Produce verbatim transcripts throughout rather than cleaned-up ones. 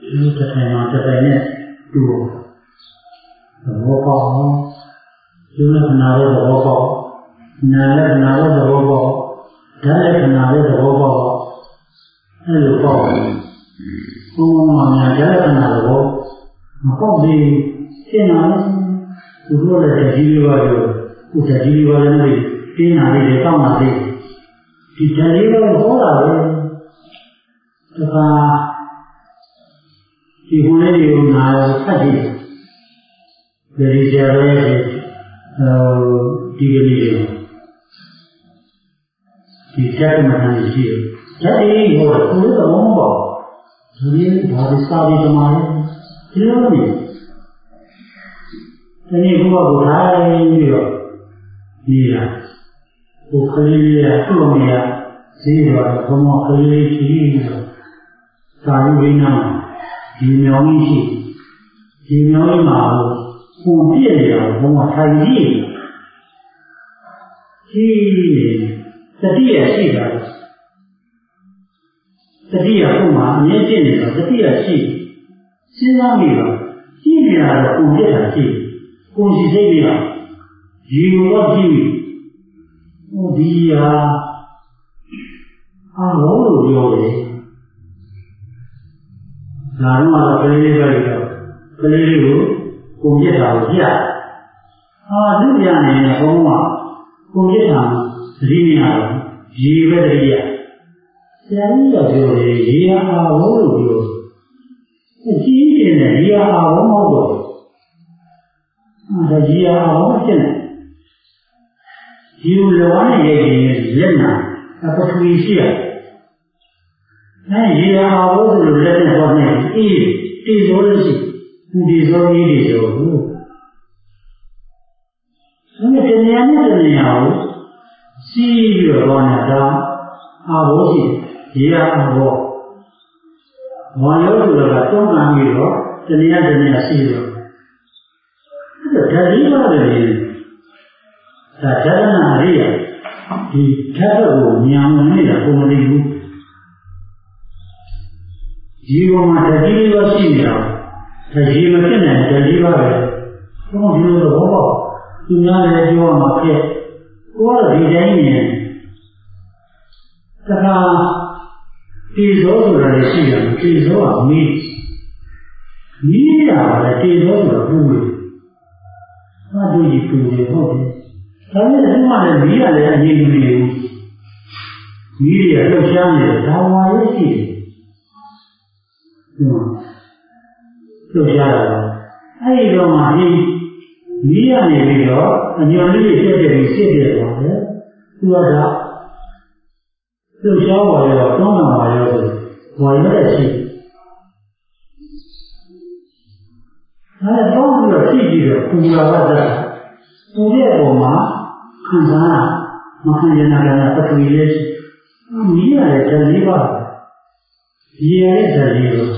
ဒီတစ်ထိုင်မှာတစ်ထိုင်နဲ့တူသဘောပေါက်အောင်ဒီလက္ခဏာရဲ့သဘောပေါက်နာလက္ခဏာရဲ့သဘောပေါက်ဓာတ်လက္ခဏာရဲ့သဘောပေါက်အဲ့လိုပေါက်ဘုံမှာများဓာတ်လက္ခဏာသဘောမပေါက်သေးရှင်းလာတယ်သူတို့လည်းတတိယပါလို့သူတတိယပါလည်းပြင်းလာတယ်တောင်းလာတယ်ဒီတတိယပါဟောတာပဲဒါကဒီဟိုလေးကိုနာဖတ်ကြည့်တယ်ဒီကြရဲအဲဒီကနေ့ဒီဓာတ်မှန်ရှိတယ်ဓာတ်ကြီးဟောကိုယ်တော့မပေါ့ဒီဘာလို့စာပြီးတမလဲဒီလိုနေဒီနေ့ဘုရားကိုထားပြီးတော့ဒီဟာဘုခလေးရသူ့အမေကဈေးတော်ဘုံမခလေးကြီးပြီးတော့သာဝိဝိနာဒီမြောင်ကြီးရှိဒီမြောင်ကြီးမှာပူပြည့်နေတာဘုံမထိုင်ကြည့်ကြီးတတိယရှိတာတတိယဘုံမှာအမြဲရှင်းနေတာတတိယရှိစဉ်းစားမိပါကြည့်နေတာတော့ပူပြည့်တာရှိကိုယ်ရှိစိတ်ပြီးတော့ရေဝတ်ကြည့်ဟိုဒီဟာအာဘောလို့ပြောတယ်လာတော့ကလေးလေးပဲတော့ကလေးလေးကိုကိုပြစ်တာကိုပြအာသူပြနေတယ်ဘုံကကိုပြစ်တာသတိမရဘူးရေပဲတည်းရဆရာကြီးကပြောတယ်ရေအာဘောလို့ပြောအကြီးကြီးနဲ့ရေအာဘောမဟုတ်တော့ဒါကြီးအာဘောဖြစ်နေဒီလိုလောနဲ့ရဲ့လက်နာအပထဝီရှိရအဲရေအာဘောဆိုလို့လက်နဲ့ဟောနေအေးတေဇောလို့ရှိပူတေဇောအေးတေဇောဘူးဒါနဲ့တဏှာနဲ့တဏှာကိုစီးပြီးတော့ဟောနေတာအာဘောရှိရေအာဘောဝါယောဆိုတော့တုံးကံပြီးတော့တဏှာတဏှာရှိတော့ဒါဓာတိပါတယ်ဒါဓာရဏအရိယာဒီဓာတ်ကိုဉာဏ်ဝင်နေတာပုံမသိဘူးဒီပေါ်မှာဓာတိလေးပါရှိနေတာဓာတိမဖြစ်နိုင်ဓာတိပါပဲဘုံဒီလိုတော့ဘောသူများလည်းပြောရမှာဖြစ်ကိုယ်ကတော့ဒီတိုင်းနေတခါတေဇောဆိုတာလည်းရှိတယ်တေဇောကမီးမီးရပါလေတေဇောဆိုတာပူတယ်ဟာတို့ကြီးပူတယ်ဟုတ်တယ်ဒါနဲ့ဒီမှာလည်းမီးရလည်းအရင်ကမနေဘူးမီးရလှုပ်ရှားနေတယ်ဒါဝါရဲ့ရှိတယ်လှုပ်ရှားတာအဲ့ဒီတော့မှဒီမီးရနေပြီးတော့အညော်လေးတွေတက်တယ်ပြီးစစ်တယ်ပေါ့လေသူကလှုပ်ရှားဝါရောတောင်းတာဝါရောဆိုဝါရဲ့ရှိအဲ့ဒါတော့ပြီးတော့ရှိပြီးတော့ပူလာပါတာပူတဲ့ပုံမှာခံစားမခံရနာတာပထဝီလေးမီးရတဲ့ဇာတိပါရေရတဲ့ဇာတိရော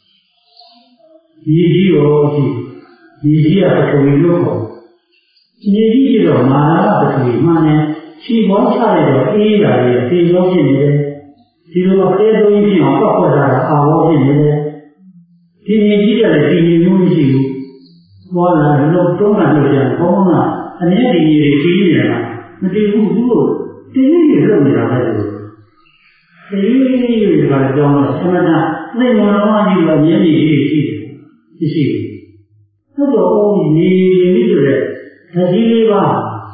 ဒီကြီးရောဒီဒီကြီးကပထဝီလို့ခေါ်ဒီကြီးကတော့မာနပထဝီမှန်တယ်ခြေပေါ်ချလိုက်တော့အေးလာတယ်ခြေရောဖြစ်နေတယ်ဒီလိုကဲသုံးကြီးအောင်ပောက်ခွက်တာအာဘောဖြစ်နေတယ်ဒီကြီးကလည်းဒီမျိုးမရှိဘူးဘောလာလို့တုံးတာလို့ပြန်ဘုံကအနည်းဒီကြီးတွေကြီးနေတာမတည်ဘူးသူတို့တင်းကြီးတွေလုပ်နေတာပဲလို့တင်းကြီးတွေကကြောင်းတော့သမဏသိမတော်မှကြီးတော့မြင်းကြီးတွေရှိတယ်ရှိတယ်သို့တော့အော်ညီညီဆိုတဲ့ဓာတိလေးပါ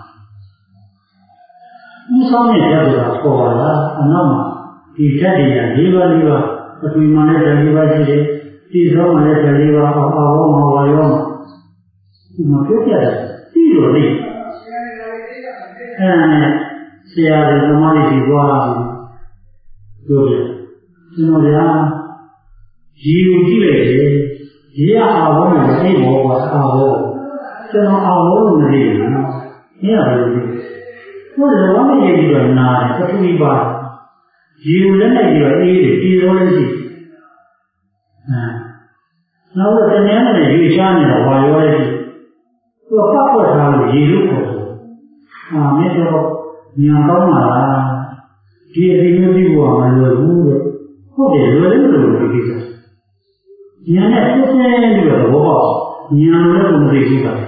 ဦးဆောင်တဲ့ဓာတ်ကပေါ်လာတာအနောက်မှာဒီဓာတ်တွေကလေးပါးလေးပါးပထဝီမှာလည်းဓာတ်လေးပါးရှိတယ်ဒီသောမှာလည်းဓာတ်လေးပါးအောက်အောက်မှာဝါရောမှာဒီမှာပြောပြတယ်ပြီးတော့လေအဲဆရာကသမားလေးကြီးသွားပြောပြကျွန်တော်ကရေကိုကြည့်လိုက်တယ်ရေကအာဘောနဲ့အိမ်ဘောကအာဘောကျွန်တော်အာဘောလို့မသိဘူးနော်ညရတယ်ဘုရားဘာမှမရပြီးတော့နာပထဝီပါရေကိုလည်းလိုက်ပြီးတော့အေးတယ်ဒီလိုလည်းရှိအဲနောက်တော့တနေ့နဲ့ရေရှားနေတာဝါရောလည်းရှိသူကပတ်ပွက်ထားလို့ရေလို့ခေါ်တယ်အာမင်းတော့ညာကောင်းပါလားဒီအဒီမျိုးပြီးဘုရားမလွယ်ဘူးတဲ့ဟုတ်တယ်လွယ်တယ်လို့ပြောပြီးတာဉာဏ်နဲ့ကိုယ်နဲ့ပြီးတော့ဘောပေါက်ဉာဏ်လည်းကိုမသိဘူးပါဉာဏ်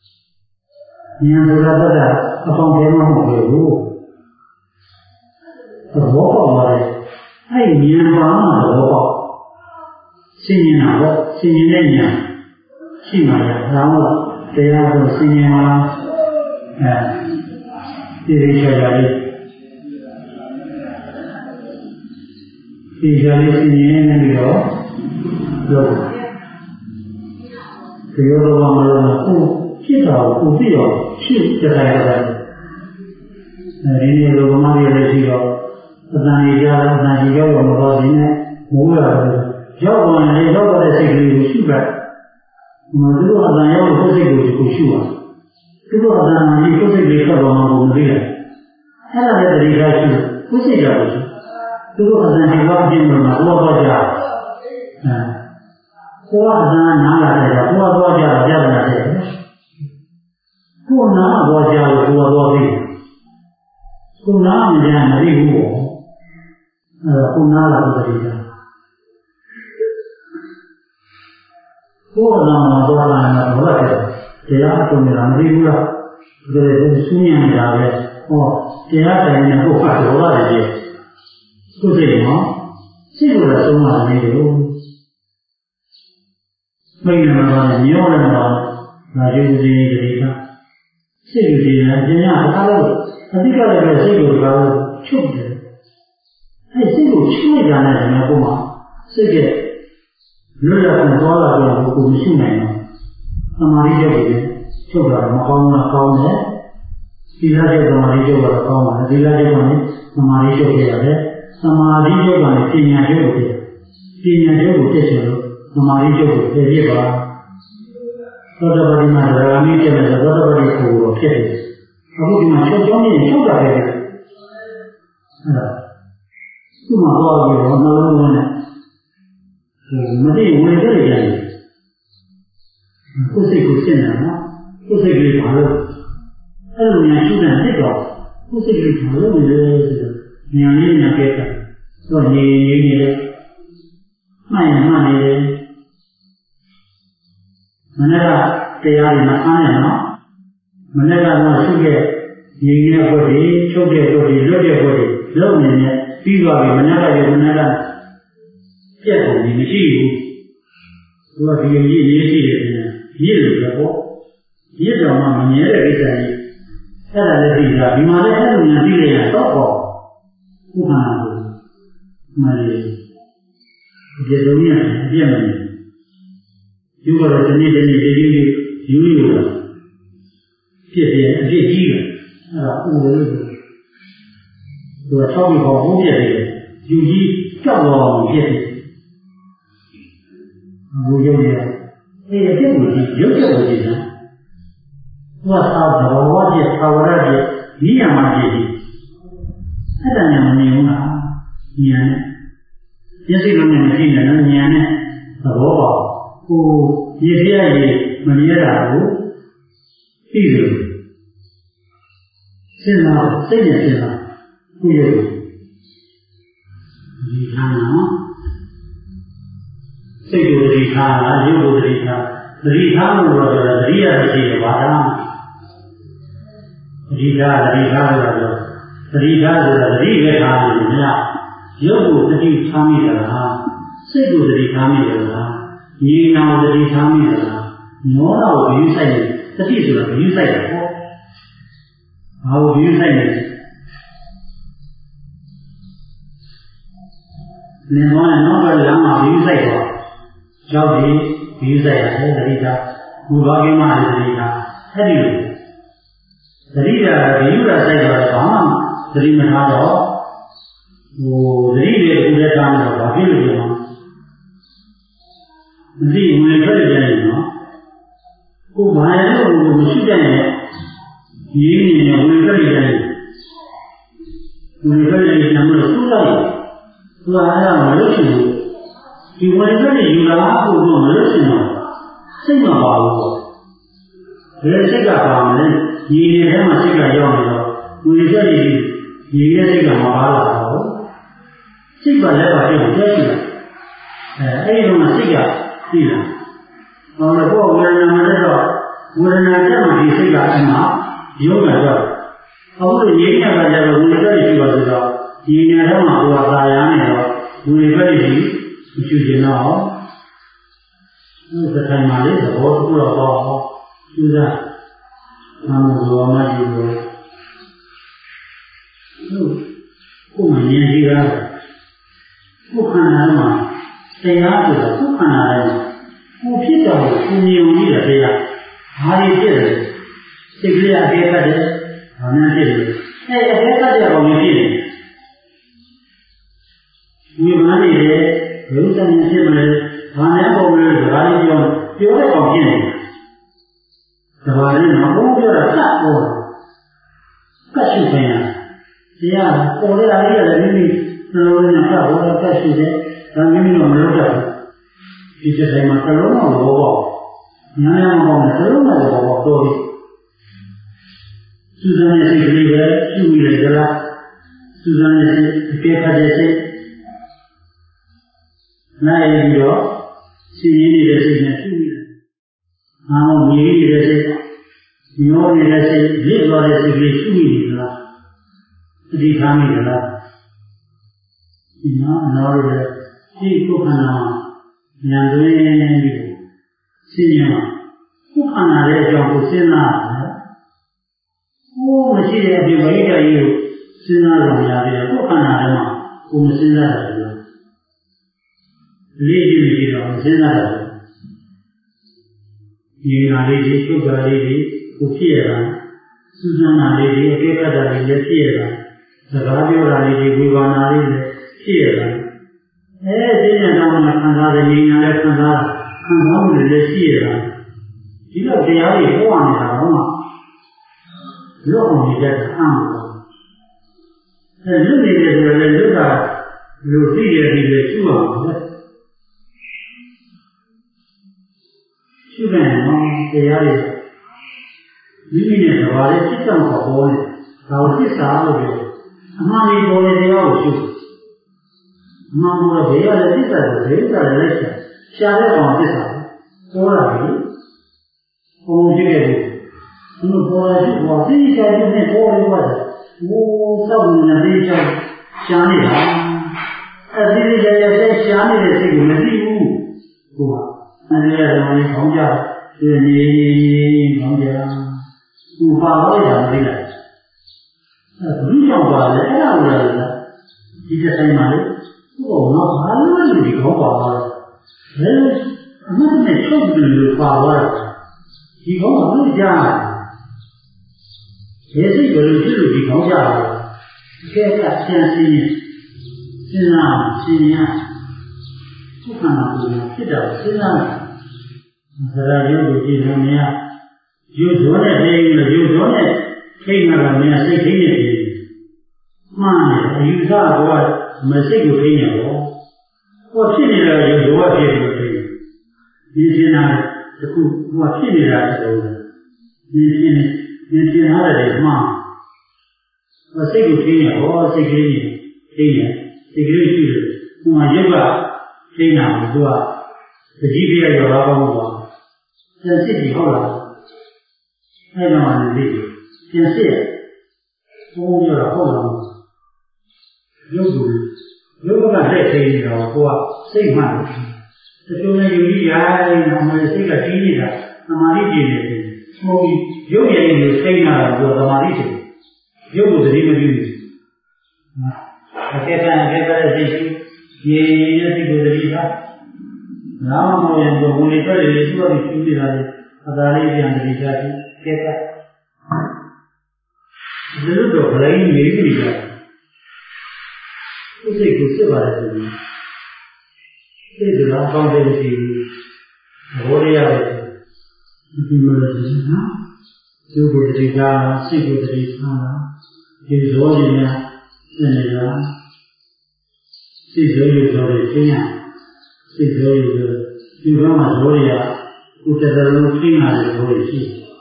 ဆိုတာကအပေါင်းထဲမှာမဟုတ်ဘူးဘောပေါက်ပါလေအဲ့ဉာဏ်ပါမှဘောပေါက်ရှင်းနေတာပေါ့ရှင်းနေတဲ့ဉာဏ်ရှိမှရဒါမှတရားကိုရှင်းရင်လားအဲဒီရိချာလေးဒီကြလေးရှင်းရင်ပြီးတော့လို့ဒီလိုတော့မလို့ကိုဖြစ်တာကိုသိအောင်ရှင်းကြရတယ်အဲဒီလိုလိုမှလည်းရှိတော့အတန်ကြီးကြအတန်ကြီးရောက်တော့မတော်သေးနဲ့မိုးရတယ်ရောက်သွားရင်ရောက်သွားတဲ့စိတ်ကလေးကိုရှုပါမသူတို့အတန်ရောက်တဲ့စိတ်ကိုကိုရှုပါသူတို့အတန်ကြီးကိုစိတ်လေးဆက်သွားမှမသိတယ်အဲ့ဒါလည်းတတိယရှုကိုစိတ်ကြလို့သူတို့အတန်ကြီးရောက်ခြင်းလို့တော့တော့ကြအဲကိုယ်ကအတန်နားလာတယ်ကိုယ်ကတော့ကြပြဿနာတယ်ကိုယ်နားတော့ကြလို့ကိုယ်တော့သိကိုယ်နားမကြမသိဘူးပေါ့အဲကိုယ်နားလာတဲ့တတိယကိုယ်နာမှာတော့လာမှာတော့တယ်တရားအကုန်နေတာမသိဘူးလားဒါလည်းစူးညံနေတာပဲဟောတရားတိုင်နေကိုယ်ဖတ်တော့ရတယ်သူသိတယ်နော်စိတ်ကိုလည်းသုံးပါနေတယ်မိတ်နာမှာညောတယ်တော့ဒါရုပ်ကြီးတည်းကစိတ်ကြီးလည်းအကျဉ်းအားလို့အတိတ်ကလည်းစိတ်ကိုကတော့ချုပ်တယ်အဲစိတ်ကိုချုပ်နေတာနဲ့လည်းကိုယ်မှာစိတ်ရဲ့လွတ်လပ်ခွင့်သွားလာတော့ကိုမရှိနိုင်ဘူး။သမာဓိကျုပ်ကိုချုပ်တာမကောင်းဘူးကောင်းတယ်။သီလကျုပ်သမာဓိကျုပ်ကတော့ကောင်းပါတယ်။သီလကျုပ်ကလည်းသမာဓိကျုပ်ဖြစ်ရတယ်။သမာဓိကျုပ်ကလည်းပညာကျုပ်ကိုဖြစ်။ပညာကျုပ်ကိုဖြစ်ချင်လို့သမာဓိကျုပ်ကိုဖြစ်ဖြစ်ပါ။သောတပတိမှာဒရာမီကျတဲ့သောတပတိကိုတော့ဖြစ်တယ်။အခုဒီမှာချုပ်ကြောင်းနေချုပ်တာပဲ။အဲဒါသူ့မှာတော့ပြီးတော့နှလုံးသွင်းတယ်မသိဝင်ကြရတယ်ကိုယ်စိတ်ကိုရှင်းတာနော်ကိုယ်စိတ်ကလေးဘာလို့အဲ့လိုညာရှုတဲ့ဖြစ်တော့ကိုယ်စိတ်ကလေးဘာလို့လဲဆိုတော့ညာလေးညာပြတ်တာတော့နေနေနေတယ်မှန်မှန်နေတယ်မနေ့ကတရားတွေမှာအားရနော်မနေ့ကတော့ရှုခဲ့ရင်းရဲ့ဘုရားချုပ်တဲ့ဘုရားလွတ်တဲ့ဘုရားလုံးနေနဲ့ပြီးသွားပြီမနေ့ကရောမနေ့ကပြတ်ကုန်ပြီမရှိဘူးသူကဒီလိုရေးရေးရှိတယ်ရေးလို့ပဲပေါ့ရေးတော်မှမမြဲတဲ့ကိစ္စကြီးအဲ့ဒါလည်းသိတာဒီမှာလည်းအဲ့လိုညာသိရရင်တော့ပေါ့ဘုရားကိုမလေးဒီလိုမျိုးအပြည့်မနေယူတော့ဒီနေ့ဒီနေ့ဒီနေ့ယူယူတာပြည့်ပြည့်အပြည့်ကြီးတယ်အဲ့ဒါဥပဒေသူကဆောက်ပြီးပေါ့ဟုတ်ပြည့်တယ်ယူကြီးကြောက်တော့ပြည့်တယ်ဘုရားရဲ့အဲအကျင့်ကိုရုပ်ချက်ကိုကြည့်တာဘုရားသာသဘောကျသာဝရကျဒီရမှာကြည့်ဒီအဲ့ဒါညာမမြင်ဘူးလားညာနဲ့မျက်စိလုံးနဲ့မရှိနေတော့ညာနဲ့သဘောပေါက်ကိုရည်ပြရည်မမြဲတာကိုသိတယ်စဉ်းစားစိတ်နဲ့စဉ်းစားကိုရုပ်ဒီဟာနော်စိတ်ကိုတတိထားလားရုပ်ကိုတတိထားတတိထားလို့တော့ပြောတယ်တတိယတတိယဘာသာတတိထားတတိထားလို့တော့တတိထားဆိုတာတတိပဲထားလို့မရရုပ်ကိုတတိထားမိတယ်လားစိတ်ကိုတတိထားမိတယ်လားဉာဏ်နာကိုတတိထားမိတယ်လားမောဟကိုဘီးဆိုင်တယ်တတိဆိုတာဘီးဆိုင်တယ်ပေါ့ဘာကိုဘီးဆိုင်လဲနေမောနဲ့နောက်ကလမ်းမှာဘီးဆိုင်တော့ရောက်ပြီးဘီးဆိုင်ရတယ်တတိထားဘူဘာကိမလည်းတတိထားအဲ့ဒီလိုတတိထားဘီးရဆိုင်တော့ဘာမှတတိမထားတော့ဟိုတတိတွေကူတဲ့ထားတော့ဘာဖြစ်လို့လဲမသိဝင်ထွက်ကြတယ်နော်ကိုယ်ဘာလို့မရှိတဲ့ရင်းနေနေဝင်ထွက်ကြတယ်ဝင်ထွက်ကြတယ်နမလို့သူ့လိုက်သူကအဲ့ဒါမလို့ရှိဘူးဒီဝင်ထွက်နေယူလာဖို့တော့မလို့ရှိတော့စိတ်မပါဘူးပေါ့ဘယ်စိတ်ကပါမလဲရင်းနေတဲ့မှာစိတ်ကရောက်နေတော့ဝင်ထွက်နေရင်းရဲ့စိတ်ကမပါလာတော့စိတ်ကလည်းပါပြည့်တယ်ရှိတယ်အဲအဲ့ဒီတော့စိတ်ကသိလားဟောတော့ဝေဒနာမလည်းတော့ဝေဒနာတက်မှဒီစိတ်ကအမှရုံးမှာတော့အခုလိုရင်းရတာကြတော့ဝေဒနာရှိပါဆိုတော့ဒီနေရာမှာကိုယ်ကသာယာနေတော့ဝေဒနာရှိမရှိကျင်တော့ဒီတိုင်းမှာလေသဘောတူတော့ပေါ့ကျူးစားနာမတော်မှယူလို့ကိုယ်မမြင်ကြည့်ရကိုယ်ခန္ဓာမှာတရားဆိုတော့ကိုယ်ခန္ဓာရဲ့ကိုယ်ဖြစ်တော်ကိုမြင်ပြီးတဲ့တရားဘာတွေဖြစ်လဲစိတ်ကလေးအသေးကတည်းကဘာနဲ့ဖြစ်လဲအဲအသေးကတည်းကဘာနဲ့ဖြစ်လဲဝိမာန်တွေလည်းဘုရားဉာဏ်ဖြစ်မလဲဘာနဲ့ပုံလဲစကားလေးပြောပြောတဲ့ကောင်ဖြစ်နေတယ်ဒါပါလေနော်ဘုရားပြောတာစပေါ်ကတ်ရှိပြန်တရားပေါ်လာရတဲ့မိမိနှလုံးနဲ့ကဘောကတ်ရှိတဲ့ဒါမိမိတော့မလုပ်တတ်ဘူးဒီစိတ်မှာသလုံးတော့ဘောပေါ့ညာညာဘောနဲ့သလုံးတော့ဘောပေါ့တော်ပြီစူဇန်ရဲ့စိတ်ကလေးပဲရှုမိတယ်ကြလားစူဇန်ရဲ့စိတ်အကဲခတ်တဲ့စိတ်နိုင်ပြီးတော့စီရင်းနေတဲ့စိတ်နဲ့ရှုမိတယ်အာမောမြည်နေတဲ့စိတ်ညောနေတဲ့စိတ်ရစ်သွားတဲ့စိတ်လေးရှုမိနေသလားအဒီထားမိသလားဒီနော်အနာရတဲ့ဒီကိုခန္ဓာဉာဏ်တွင်ပြီးစဉ်းရကိုခန္ဓာရဲ့အကြောင်းကိုစဉ်းစားတယ်ဟိုးမရှိတဲ့အပြင်ဝိတ္တကြီးကိုစဉ်းစားလို့မရသေးဘူးကိုခန္ဓာထဲမှာကိုမစဉ်းစားတယ်လို့လေးကြီးကြီးတော့စဉ်းစားတယ်ဒီနာလေးကြီးချုပ်တာလေးကြီးကိုဖြစ်ရတာစူးစမ်းတာလေးကြီးအကဲခတ်တာလေးလည်းဖြစ်ရတာစကားပြောတာလေးကြီးဝေဘာနာလေးလည်းဖြစ်ရတာအဲဒီညတော့မှခံစားတဲ့ဉာဏ်နဲ့ခံစားခံစားမှုတွေလည်းရှိရတာဒီတော့တရားတွေဟောနေတာတော့မှလွတ်အောင်နေတတ်တာအမှန်ပါအဲလွတ်နေတယ်ဆိုရင်လွတ်တာလူသိရပြီးလေရှိအောင်ပဲရှိတယ်နော်တရားတွေမိမိနဲ့သဘာဝစိတ်ကြောင့်ပေါ်နေဒါကိုသစ္စာလို့ပြောအမှန်ဒီပေါ်တဲ့တရားကိုရှိအမှန်ပေါ်တဲ့တရားလည်းသစ္စာကိုဒိဋ္ဌာလည်းလက်ရှာတဲ့ကောင်သစ္စာပေါ်လာပြီဘုံကြည့်ခဲ့တယ်ဒီလိုပေါ်လာရှိပေါ်သိချာတဲ့နဲ့ပေါ်လို့ပါတယ်မိုးစောက်နေတဲ့ချာရှားနေတာအဲဒီလိုရရရှားနေတဲ့စိတ်ကိုမသိဘူးဟိုကအဲဒီရတော့လည်းခေါင်းကြဒီနေခေါင်းကြဥပါတော့ရမသိလားအဲဒီကြောင့်ပါလေအဲ့ဒါကိုလည်းဒီတစ်ဆိုင်မှာလေဟိုတော့ဘာလို့လဲဒီခေါင်းပါသွားလဲအမှန်နဲ့ချုပ်တယ်လို့ပါသွားတာဒီခေါင်းကဘယ်ကြားလဲဒီစိတ်ကလေးဖြစ်လို့ဒီခေါင်းကြားတယ်ကဲကဆင်းဆင်းစဉ်းစားရှင်းရဒုက္ခနာကိုဖြစ်တာစဉ်းစားသရရုပ်ကိုကြည့်လို့မရရုပ်ရောနဲ့ထိန်းလို့ရုပ်ရောနဲ့ထိန်းတာကမရစိတ်ထိန်းနေတယ်မှန်တယ်အယူဆကတော့မစိတ်ကိုထိန်းနေတော့ဟောဖြစ်နေတဲ့ရုပ်ရောဖြစ်လို့ထိန်းဒီရှင်းတာတခုဟောဖြစ်နေတာတူတယ်ဒီရှင်းဒီရှင်းထားတယ်မှန်ဟောစိတ်ကိုထိန်းနေဟောစိတ်ကလေးထိန်းနေစိတ်ကလေးရှိတယ်ဟိုမှာရုပ်ကထိန်းတာကသူကတတိပြရောလာကောင်းပါပြန်စစ်ပြီးဟုတ်လားအဲ့တော့လည်းဒီပြန်စစ်ရဘုံရတာဟုတ်လားရုပ်ကိုရုပ်ကလက်ထိနေတော့ကိုကစိတ်မှန်တယ်တချို့လည်းယူကြီးရိုင်းတော့မှစိတ်ကကြီးနေတာသမာဓိပြည့်နေတယ်မဟုတ်ဘူးရုပ်ရည်ကိုထိနေတာကိုသမာဓိဖြစ်တယ်ရုပ်ကိုသတိမပြုဘူးအကဲကံအကဲကတဲ့စိတ်ရေရေစိတ်ကိုသတိထားနာမမောရင်ကိုဝင်ထွက်ရည်ရှိတော့ရှိနေတာလေအသာလေးပြန်သတိထားပြီးကဲကဒီလိုတော့ဘယ်လိုနေနေကြလဲစိတ်ကိုစစ်ပါတယ်ဆိုရင်စိတ်ကအကောင်းဆုံးရှိဘူးဘောရရတယ်ဒီလိုလေနော်ကျိုးကိုတတိထားစိတ်ကိုတတိထားဒီဇောကြီးများသိနေတာစိတ်ဇောကြီးဆိုရင်သိရစိတ်ဇောကြီးဆိုဒီဘက်မှာဇောရဥတ္တရလုံးသိနာတဲ့ဇောကြီးရှိ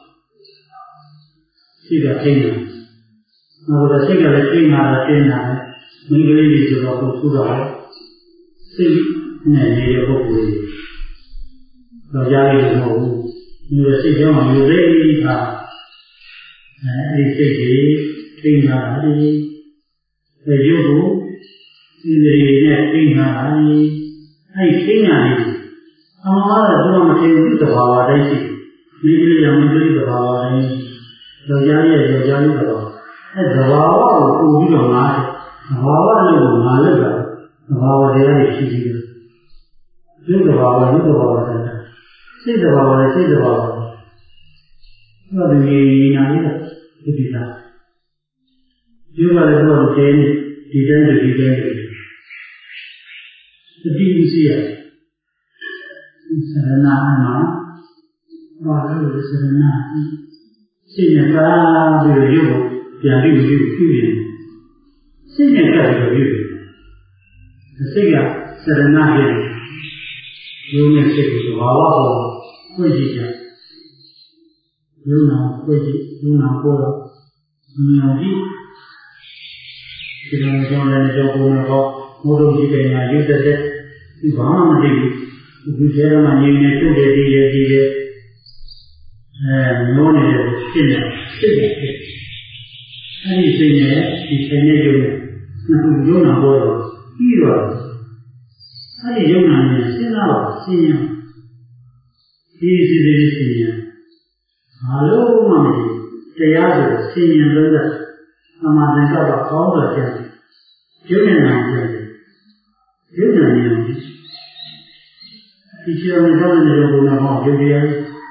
စိတ်ကသိနေနောက်တော့စိတ်ကလည်းသိနာတာသိနာတယ်မိန်းကလေးတွေဆိုတော့ကိုသူ့တော့စိတ်နဲ့နေတဲ့ပုဂ္ဂိုလ်ကြီးတော့ကြားရလို့မဟုတ်ဘူးဒီလိုစိတ်ကြောင့်ယူသိတာအဲဒီစိတ်ကြီးသိနာတယ်ဒီရုပ်ကိုဒီလေးနဲ့သိနာတယ်အဲဒီသိနာတယ်အမှားတော့တော့မသိဘူးသဘာဝတိုင်းရှိမိကလေးရောမိကလေးသဘာဝတိုင်းယောက်ျားရဲ့ယောက်ျားလေးသဘာဝအဲသဘာဝကိုပုံပြီးတော့ငါသဘာဝလို့ငါလို့တာသဘာဝတရားတွေရှိပြီးတော့ရုပ်သဘာဝရုပ်သဘာဝတိုင်းစိတ်သဘာဝနဲ့စိတ်သဘာဝတော့ဒီညာလေးကဒီတာဒီမှာလည်းတော့ကျင်းဒီတိုင်းဒီတိုင်းသတိရှိရစရဏမှာဘာလို့စရဏစိတ်နဲ့ပါပြီးရုပ်ပြန်ပြီးရုပ်ပြုရင်စိတ်နဲ့ကပ်ပြီးရုပ်စိတ်ကစရဏရဲ့ရုပ်နဲ့စိတ်ကိုသဘာဝကိုကိုကြည့်ကြရုပ်နာကိုကြည့်ရုပ်နာကိုတော့မြင်ကြည့်ဒီလိုကြောင့်လည်းကြောင့်ဘုံတော့မိုးတို့ဒီပညာရုပ်တဲ့ဒီဘာမှမသိဘူးဒီကျေရမှာငြိမ်နေထုတ်တယ်ဒီရဲ့ဒီရဲ့အဲနိုးနေတဲ့ဖြစ်နေဖြစ်နေအဲဒီစိတ်နဲ့ဒီစိတ်နဲ့ရုပ်နဲ့ဒီရုပ်နာပေါ်တော့ပြီးတော့အဲဒီရုပ်နာနဲ့စဉ်းစားပါစဉ်းရဒီစီစီစဉ်းရဘာလို့မှမသိတရားဆိုစဉ်းရလို့အမှန်တကယ်တော့ကောင်းတော့ကျန်ရုပ်နဲ့နာကျန်ရုပ်နဲ့နာဒီချောင်းကြောင့်လည်းဘုံတော်ဟောရုပ်တရား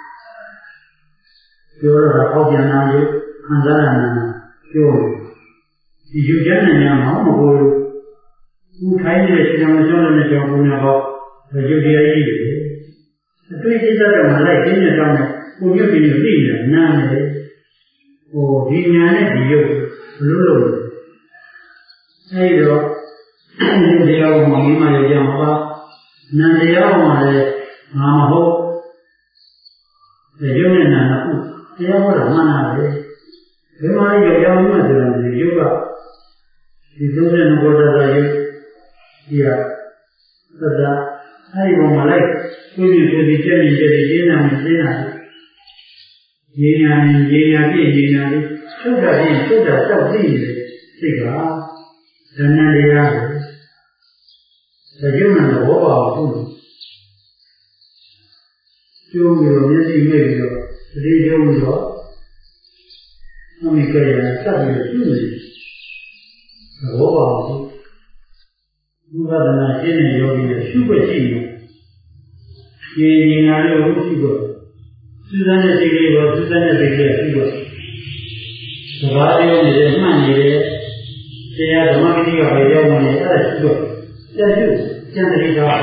ပြောတော့ဟောပြန်လာရုပ်ခံစားရမှာပြောဒီရုပ်ချမ်းနဲ့မှာမဟုတ်ဘူးဦးထိုင်းတဲ့ချောင်းကြောင့်လည်းကြောင့်ဘုံတော်ဟောရုပ်တရားကြီးတွေအတွေ့အကြုံတော့မလိုက်ခြင်းနဲ့ကြောင့်ကိုရုပ်တွေသိနေနားနေဟိုဒီညာနဲ့ဒီရုပ်ဘလို့လို့အဲဒီတော့ဒီတရားကိုမမရကြမှာပါနန္တရားမှာလည်းငါမဟုတ်ဒီရုပ်နဲ့နာခုတရားဟောတာမှန်တာပဲဒီမှာရုပ်ကြောင့်မှဆိုတာဒီရုပ်ကဒီသုံးတဲ့ဘုရားသာရုပ်ဒီဟာသဒ္ဒါအဲဒီပေါ်မှာလိုက်ကိုယ်ကြီးကိုယ်ကြီးကျက်နေကျက်နေကျင်းနာနေကျင်းနာနေဉာဏ်ဉာဏ်ပြည့်ဉာဏ်လေးချုပ်တာပြည့်ချုပ်တာတောက်ပြည့်နေတဲ့စိတ်ကဒါနန္တရားပဲဒါကျုံးတဲ့ဘောပါဘူးကျိုးပြီးတော့မျက်စိမိတ်ပြီးတော့သတိကျုံးပြီးတော့အမိကရစပ်ပြီးပြုနေဘောပါဘူးဘုရားနာရှင်းတဲ့ယောဂီရဲ့ရှုွက်ရှိနေဒီဉာဏ်လေးကိုရှုွက်စူးစမ်းတဲ့စိတ်လေးကိုစူးစမ်းတဲ့စိတ်လေးရှုွက်သဘာဝရုံနဲ့မှတ်နေတဲ့တရားဓမ္မဂတိကပဲရောက်နေအဲ့ဒါရှုွက်ကျက်ရှုကျန်တဲ့ဒါ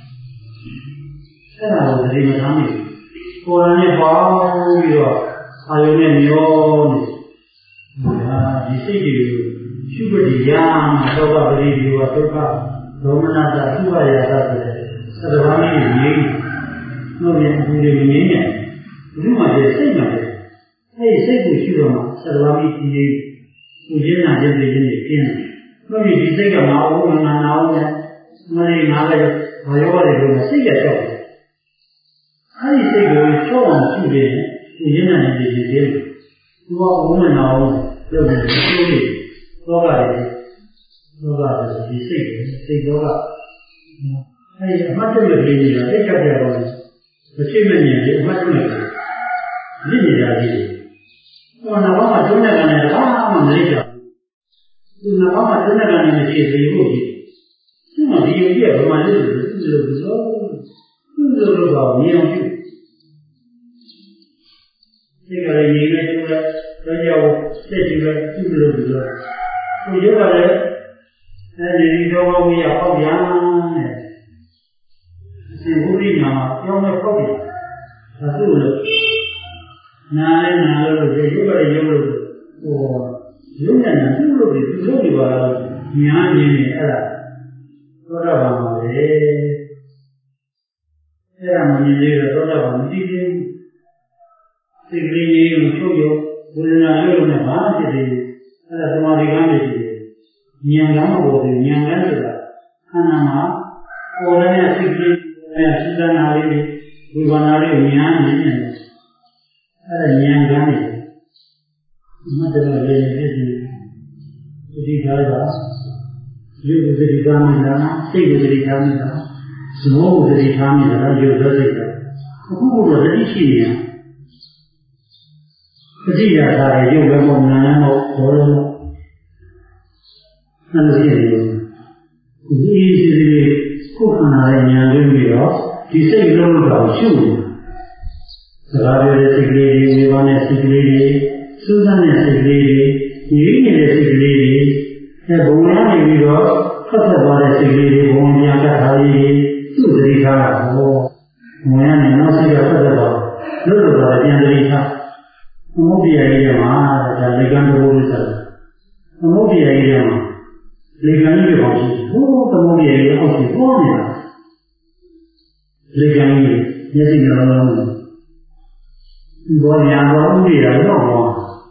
အဲ့ဒါကိုဒီမထားမိကိုယ်နဲ့ပေါင်းပြီးတော့အာယုနဲ့မျောနေဒါဒီစိတ်တွေကိုရှုွက်ဒီရာမှာသောကပရိဒီဝသုခဒေါမနတာသုခရာသဆိုတဲ့သတ္တဝါကြီးတွေငြိမ်းလို့ပြန်အပူတွေငြိမ်းနေဘူးမှလည်းစိတ်မှလည်းအဲ့ဒီစိတ်ကိုရှုတော့မှသတ္တဝါကြီးကြီးကြီးသူရင်းနာခြင်းတွေခြင်းတွေပြင်းတယ်လို့ဒီစိတ်ကမအောင်မနာနာအောင်နဲ့မနေငါလည်းဘာရောရတယ်လို့စိတ်ရကြောက်တယ်အဲ့ဒီစိတ်ကိုချော့အောင်ရှုတယ်သူရင်းနာခြင်းတွေခြင်းတွေသူကဘုံမနာအောင်ပြောတယ်သူတွေသောကတွေသောကတွေဒီစိတ်စိတ်သောကအဲ့ဒီအမှတ်တမဲ့လေးနေတာသိချကြတော့မဖြစ်မနေလေအမှတ်တမဲ့လေးမြင့်နေတာကြီးဟောနောက်မှတွန်းတဲ့ကနေတော့မှမလေးကြဘူးသူနောက်မှတွန်းတဲ့ကနေမရှိသေးဘူးကြီးသူကဒီလိုကြီးကဘာမှလုပ်လို့လို့လို့သူ့လိုလိုတော့မြင်အောင်ပြုဒီကလေးရေးနေသူလည်းကြောက်စိတ်ကြီးပဲသူ့လိုလိုသူရုပ်ကလည်းအဲဒီတော့ဘုရားဟောက်ရတဲ့ဒီဘုရားမှာပြောင်းတော့ဟောက်ရဒါသူ့လိုနာလည်းနာလို့ဒီရုပ်ကလည်းရုပ်လို့ဟိုရုပ်နဲ့နာသူ့လိုဒီသူ့လိုဒီပါတော့ညာနေနေအဲ့ဒါသောတာပန်ပါလေအဲ့ဒါမှမြင်သေးတော့သောတာပန်မသိသေးဘူးစိတ်ကလေးကြီးကိုချုပ်ရောဝေဒနာလို့လည်းဘာမှဖြစ်သေးဘူးအဲ့ဒါသမာဓိကံဖြစ်သေးတယ်ဉာဏ်ကံမပေါ်သေးဉာဏ်ကံဆိုတာခန္ဓာမှာပေါ်တဲ့စိတ်ကလေးနဲ့စိတ္တနာလေးတွေဒီဘာနာလေးဉာဏ်နဲ့အဲ့ဒါဉာဏ်ကမ်းနေမတ်တော်လေးဖြစ်နေဒီထားတာရုပ်သတိထားနေတာစိတ်သတိထားနေတာသဘောသတိထားနေတာရုပ်သတိထားအခုကတော့သတိရှိနေတာသတိရတာရုပ်လည်းမဟုတ်နာမ်လည်းမဟုတ်ဘောလည်းမဟုတ်အဲ့လိုဖြစ်နေတယ်ဒီဒီဒီကိုယ်ခန္ဓာရဲ့ဉာဏ်လေးပြီးတော့ဒီစိတ်လုံးတော့ရှုနေတာစကားပြောတဲ့စိတ်ကလေးတွေဝေဘာနဲ့စိတ်ကလေးတွေစူးစမ်းတဲ့စိတ်ကလေးတွေရင်းနေတဲ့စိတ်ကလေးတွေအဲဘုံရနေပြီးတော့ဖတ်သက်သွားတဲ့စိတ်ကလေးတွေဘုံပြန်ကတ်ထားပြီးသူ့သတိထားတာဟောဘုံရနေနောက်စိတ်ကဖတ်သက်သွားလို့လို့တော့ပြန်သတိထားသမုဒ္ဒရာကြီးမှာဒါလေကံတော်လို့ဆိုတာသမုဒ္ဒရာကြီးမှာလေကံကြီးပေါ့ရှိဟိုးသမုဒ္ဒရာကြီးအောက်ကိုပေါ်နေတာလေကံကြီးမျက်စိနဲ့လုံးလုံးဘောညာတော်ဥရတော့ဘော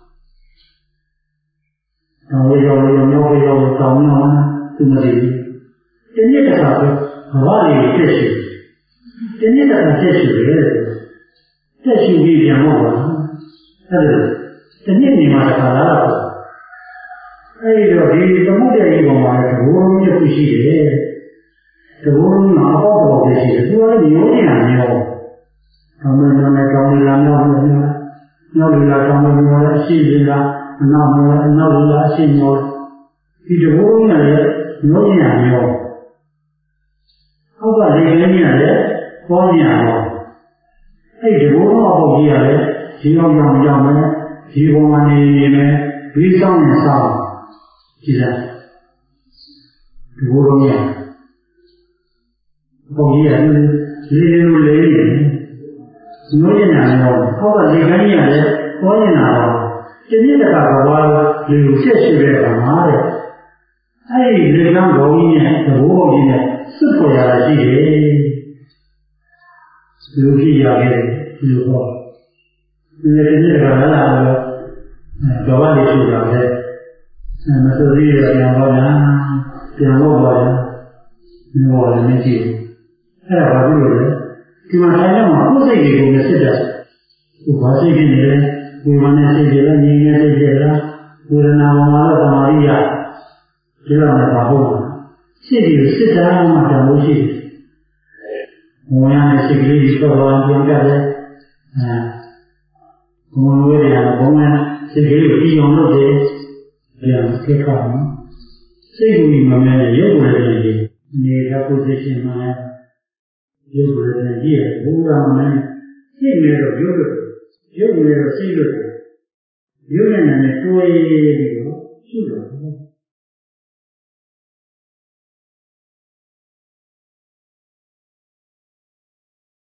တော်ဝေရောရောမြောက်ဝေရောတောင်းတော့သူမသိဘူးဒီနေ့တခါပဲဘာလေးတက်ရှိဒီနေ့တခါတက်ရှိတယ်တက်ရှိပြီးပြန်တော့ပါအဲ့ဒါဒီနေ့နေမှာတခါလာတော့အဲ့တော့ဒီသမုဒ္ဒရာကြီးပေါ်မှာသဘောလုံးတစ်ခုရှိတယ်သဘောလုံးမှာအပေါက်တော်ဖြစ်ရှိတယ်သူကလည်းမျိုးညာမျိုးအမှန်တမ်းကောင်းလာမျိုးမျိုးနောက်လူလာကောင်းမျိုးမျိုးအရှိကြီးလားအနောက်မျိုးအနောက်လူလာအရှိမျိုးဒီသဘောလုံးနဲ့မျိုးညာမျိုးအောက်ကလေကလေးညာလည်းပေါ်ညာရောအဲ့ဒီသဘောလုံးအပေါက်ကြီးရတယ်ဒီအောင်ကြောင်ကြောင်မယ်ဒီဘုံမှာနေနေမယ်ဒီဆောင်နေဆောင်ကြည့်လားဒီဘုံလုံးညာပုံကြီးရတယ်လေးလေးလိုလေးနေနိုးနေတာတော့အောက်ကလေကန်းကြီးရတယ်ပေါ်နေတာတော့ဒီနေ့တခါဘာလူချက်ရှိတဲ့အခါမှာတဲ့အဲ့ဒီလေကန်းဘုံကြီးနဲ့သဘောဘုံကြီးနဲ့စွတ်ပေါ်ရတာရှိတယ်လူကြီးရခဲ့လူပေါ့ဒီနေ့တခါလာလာတော့ဘာလို့ရှိတာလဲမဆိုသေးရပြန်တော့လားပြန်တော့ပါလားဘောလည်းမရှိဘူးအဲ့ဒါဘာဖြစ်လို့လဲဒီမှာတိုင်းမှာကိုယ်စိတ်တွေကိုလည်းစစ်တယ်ဟိုဘာစိတ်ဖြစ်နေလဲဝေဘာနဲ့စိတ်တွေလည်းညီနေစိတ်တွေလားဝေဒနာပေါ်မှာတော့သမာဓိရဒီလိုနဲ့ဘာဟုတ်လဲစိတ်တွေစစ်တာမှတမိုးရှိတယ်ဝင်ရတဲ့စိတ်ကလေးတွေတော့ပြန်ကြတယ်အဲဘုံဝေးတယ်ဘုံနဲ့စိတ်ကလေးကိုပြီးအောင်လုပ်တယ်ပြန်ခေတ်ခါမှာစိတ်ကိုမမဲရုပ်ကိုလည်းကြည့်နေတာကိုသိချင်မှလည်းရုပ်ကိုလည်းကြည့်ရဘုရားမင်းစိတ်နဲ့တော့ရုပ်လို့ရုပ်နဲ့တော့စိတ်လို့ရုပ်နဲ့နဲ့တွဲပြီးတော့ရှိတယ်